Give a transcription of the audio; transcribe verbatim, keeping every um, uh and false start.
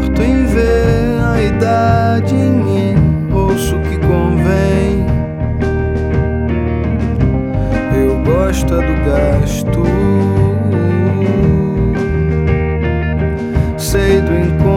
importo em ver a idade em mim. Ouço o que convém. Eu gosto é do gasto. Sei do encontro.